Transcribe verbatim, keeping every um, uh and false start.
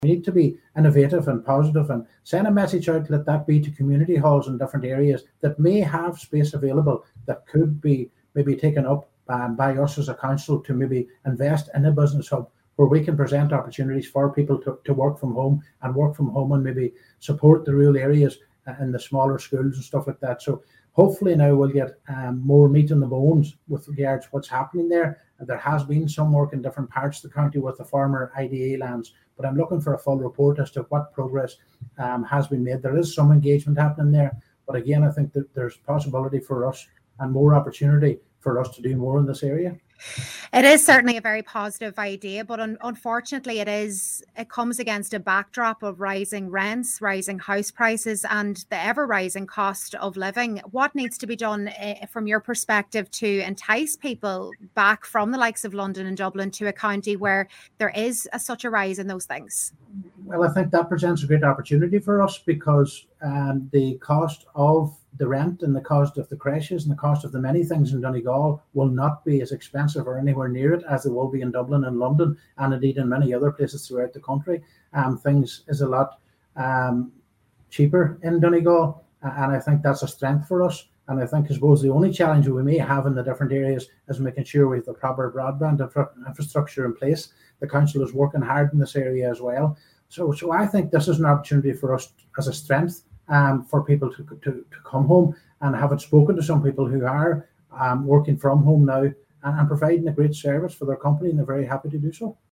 We need to be innovative and positive and send a message out, let that be to community halls in different areas that may have space available that could be maybe taken up um, by us as a council to maybe invest in a business hub where we can present opportunities for people to, to work from home and work from home and maybe support the rural areas and the smaller schools and stuff like that. So hopefully now we'll get um, more meat on the bones with regards to what's happening there. There has been some work in different parts of the county with the former I D A lands, but I'm looking for a full report as to what progress um, has been made. There is some engagement happening there, but again, I think that there's possibility for us and more opportunity for us to do more in this area. It is certainly a very positive idea, but un- unfortunately it is it comes against a backdrop of rising rents, rising house prices and the ever rising cost of living. What needs to be done uh, from your perspective to entice people back from the likes of London and Dublin to a county where there is a, such a rise in those things? Well, I think that presents a great opportunity for us because um, the cost of the rent and the cost of the creches and the cost of the many things in Donegal will not be as expensive or anywhere near it as it will be in Dublin and London and indeed in many other places throughout the country. Um, things is a lot um, cheaper in Donegal, and I think that's a strength for us. And I think, I suppose, the only challenge we may have in the different areas is making sure we have the proper broadband infra- infrastructure in place. The council is working hard in this area as well. So, so I think this is an opportunity for us as a strength um, for people to, to to come home. And having spoken to some people who are um, working from home now and, and providing a great service for their company, and they're very happy to do so.